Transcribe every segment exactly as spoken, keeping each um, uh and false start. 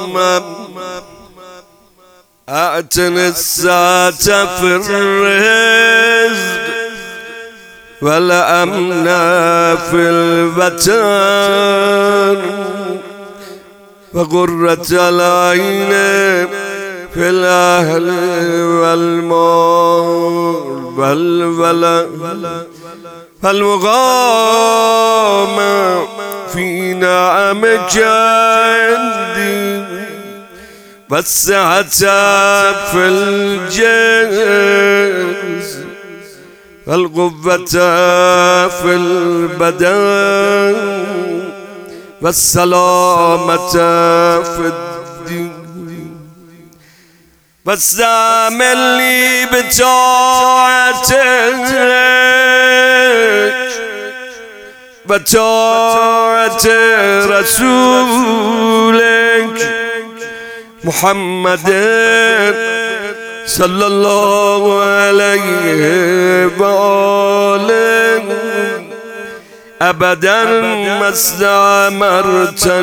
اعتن الساعة في الرزق والأمن في الوطن وقرة العين في الأهل والمال والولد فالمقام في نعم جندي والسعة في الجنس والقوة في البدن والسلامة في الدين واستعمل لي بطاعتك بطاعة رسولك محمد صلى الله عليه وآله أبدا ما استعمرت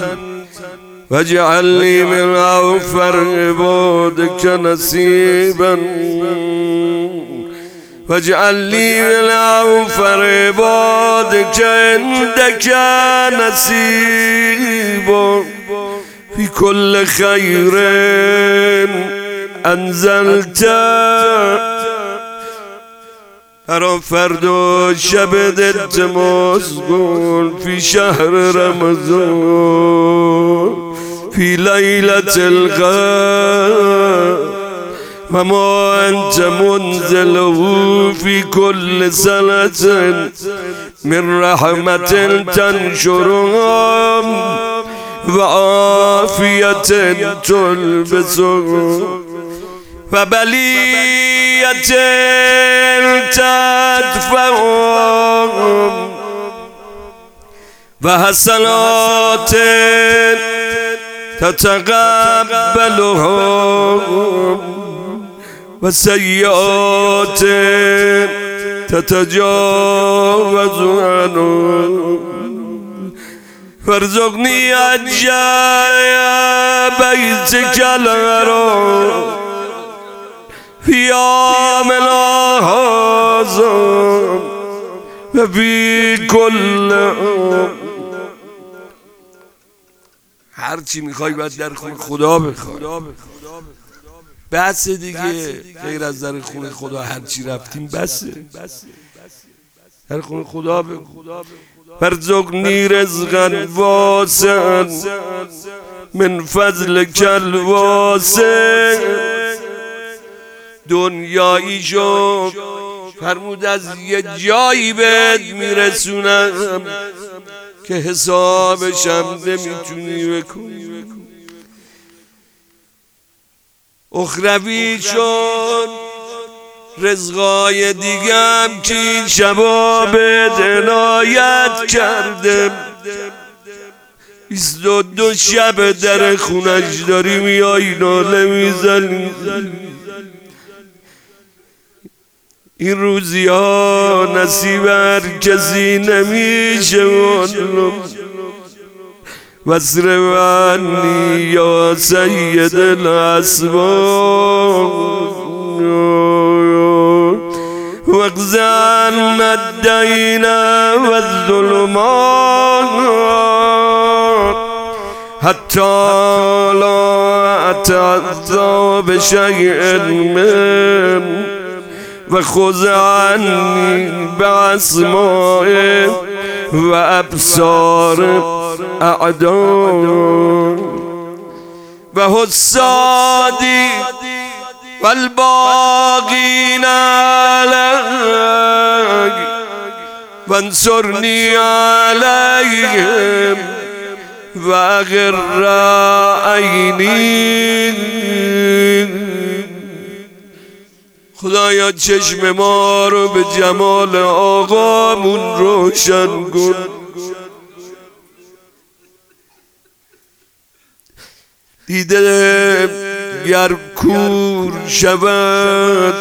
واجعل لي من أوفر عبادك نصيبا واجعل لي من أوفر عبادك عندك نصيبا في كل خير أنزلت هر فرد و شب دلت مسگون في شهر رمضان في ليلة القدر وما أنت منزله في كل سنة من رحمة تنشرهم وعافية تلبسهم وبلية تدفعهم وحسنات تتقبلهم وسيئات تتجاوز عنهم وارزقني أجايا بيتك الغرام في يوم العظام وفي كل هر چی میخوای باید در خون خدا بخوای بس دیگه غیر از در خون خدا هر چی رفتیم بسه در خون خدا بخوای وارزقني رزقا واسعا من فضلك الواسع دنیایی شو فرمود از یه جایی بهت میرسونم که حسابش هم نمیتونی بکنی اخروی شد رزقای دیگم که این شبا بهت عنایت کردم بیست و دو شب در خونش داری میایی ناله میزنی این روزی ها نصیب هر کسی نمیشه والله واصرف عنی یا سید الاسباب واقض عنا الدين والظلمات حتى لا أتعذى بشيء من وخذ عني بأسمائي وأبصار أعداء وحسادي والباغين عليك وانصرني عليهم وأغر عيني خدایا چشم ما رو به جمال آقامون روشن کن دیده گر کور شود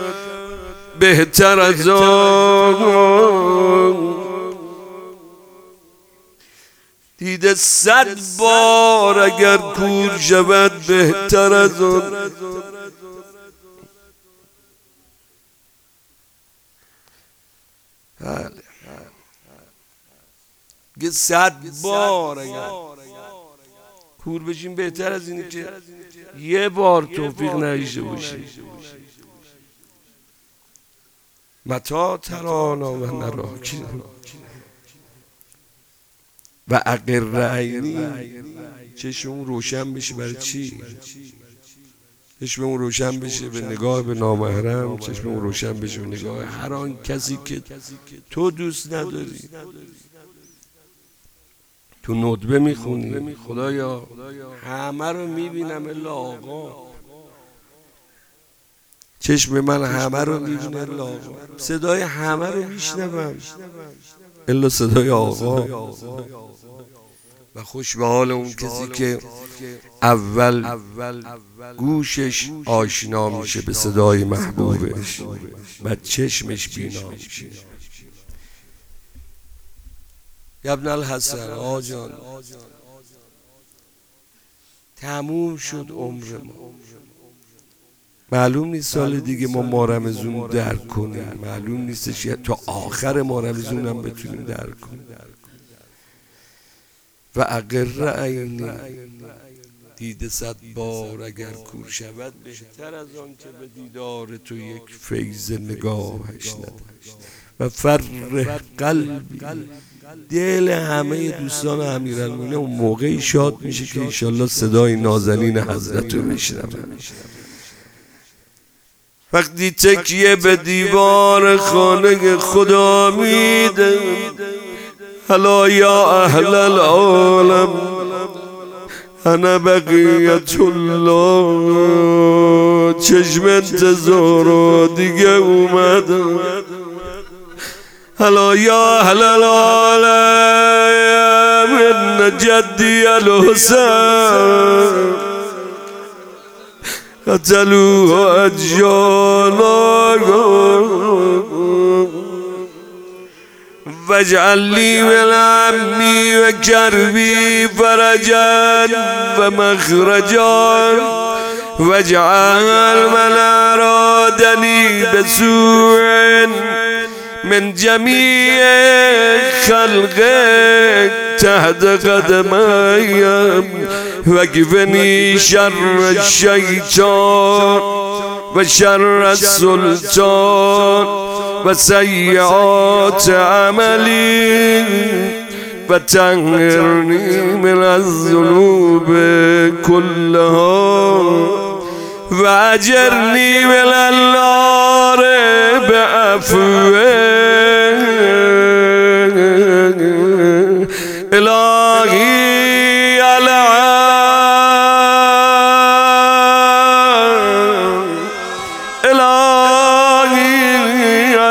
بهتر از آن دیده دیده صد بار اگر کور شود بهتر از آن. گه صد بار اگر کور بشیم بهتر از اینه که یه بار توفیق نداشته باشیم. متا ترانا و نراکی و اقر عینی، چشممون روشن بشه. برای چی؟ چشممون روشن بشه به نگاه به نامحرم، چشممون روشن بشه به نگاه هر آن کسی که تو دوست نداری. تو ندبه میخونی خدایا همه رو میبینم الا آقا، چشم من همه رو میبینه الا آقا، صدای همه رو میشنوم الا صدای آقا. و خوش به حال اون کسی که اول گوشش آشنا میشه به صدای محبوبش و چشمش بینا میشه. ابن الحسن آقا جان، تموم شد عمر ما. معلوم نیست سال دیگه ما ماه رمضان درک کنیم، معلوم نیستش تا آخر ماه رمضان هم بتونیم درک کنیم. و اقر عینی، دیده صد بار اگر کور شود بهتر از آن که به دیدار تو یک فیض نگاهش نداشت. و فرح قلبی، دل همه دوستان امیرالمومنین اون موقعی شاد میشه که انشالله صدای نازنین حضرت رو بشنوم. وقتی تکیه به دیوار خانه خدا میده، هلا یا اهل العالم انا بقیت الله، چشم انتظار دیگه اومده. هلا یا اهل العالم ان جدی الحسین قتلوه اجیالا واجعل لی من عمی و کربی فرجا و مخرجا واجعل من ارادنی بسوء من جمیع خلقک تحت قدمیم وکفنی شر الشیطان و شر السلطان و سیئات عملی و طهرنی من الذنوب کلها و اجرنی من النار بعفوه. الهی الهی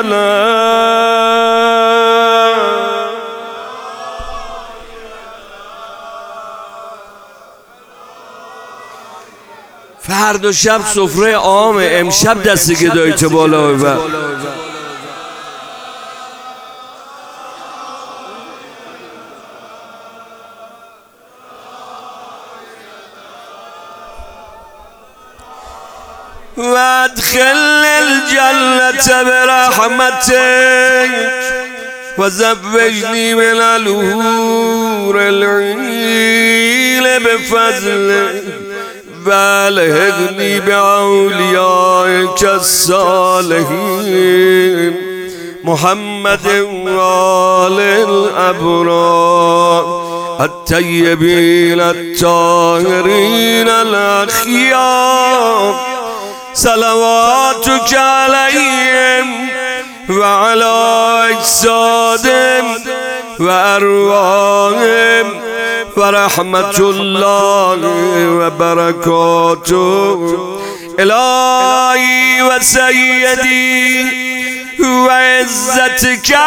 فردا شب سفره عامه، امشب دستی که دایت بالا ببر. وادخل الجنة برحمتك وزوجني من الحور العين بفضلك والحقني بأوليائك الصالحين محمد وآل الأبرار الطيبين الطاهرين الأخيار صلواتك عليهم وعلى أجسادهم وأرواحهم ورحمة الله وبركاته. إلهي وسيدي وعزتك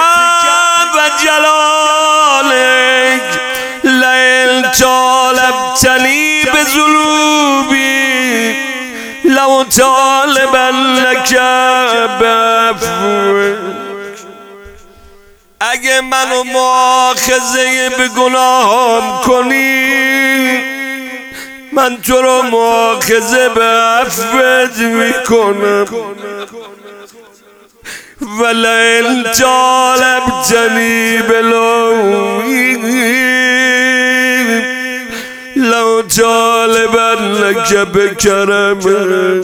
وجلالك لئن طالبتني بذنوبي لو طالبا لك بعفوك. اگه منو مؤاخذه به گناهام کنی من تو رو مؤاخذه به عفوت میکنم ولئن طالبتنی بلومی لو طالبنک بکرم.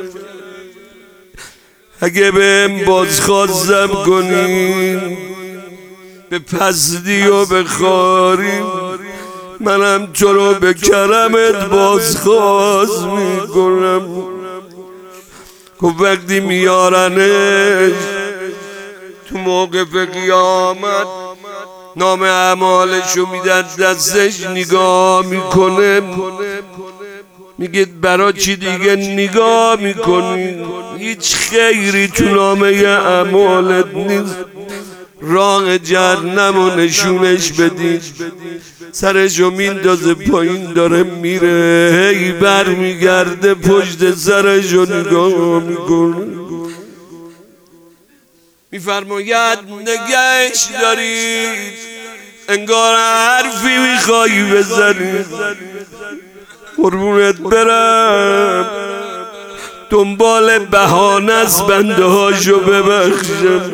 اگه بهم بازخواستم کنی به پستی و به خاری منم تو رو به کرمت بازخواست میکنم. که وقتی میارنش تو موقف قیامت نام اعمالشو میدن دستش نگاه میکنه میگه برا چی دیگه نگاه میکنی؟ هیچ خیری تو نامه اعمالت نیست. راه جهنمو نشونش بدید سرشو میندازه پایین داره میره هی بر میگرده پشت سرشو نگاه میکنه میفرماید نگهش دارید انگار حرفی میخوایی بزنی قربونت برم دنبال بهانه است بنده هاشو ببخشم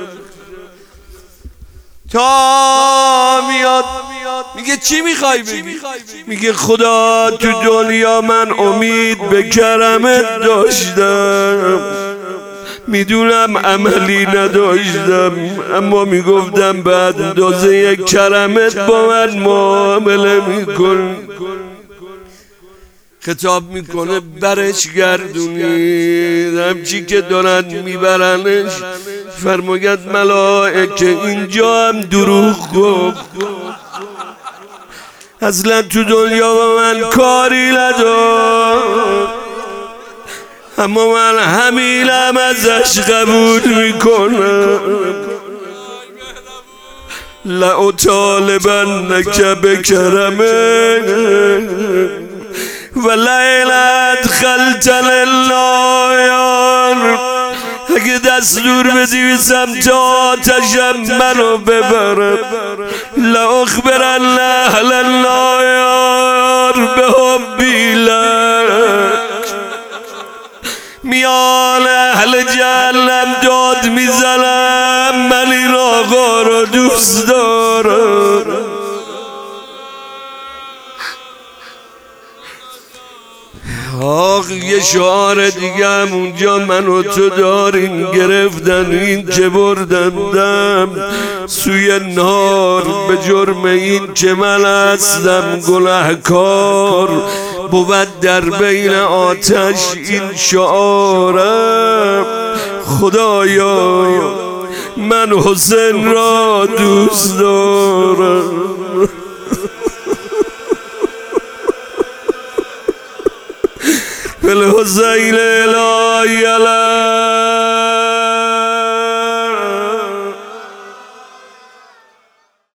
تا میاد میگه چی میخوای بگی؟ میگه خدا تو دنیا من امید به کرمت داشتم میدونم عملی نداشتم اما میگفتم بعد اندازه یک کرمت با من معامله میکن. خطاب میکنه برش گردونید همچی که دارن میبرنش فرماید ملائکه اینجا هم دروغ گفت اصلا تو دنیا با من کاری نداشت اما من همینم ازش قبول میکنم لأطالبنک بکرمه ولئن ادخلتنی النار اگه دستور بدی سمت آتشم منو ببرم لأخبرن اهل النار بحبی لک میان اهل جهنم داد میزنم من این آقا رو دوست دارم. آخ یه شعار دیگه هم اونجا من و تو داریم گرفتن این که بردندم سوی نار به جرم این که من هستم گناهکار بود در بین آتش این شعارم خدایا من حسین را دوست دارم. الحسین الهی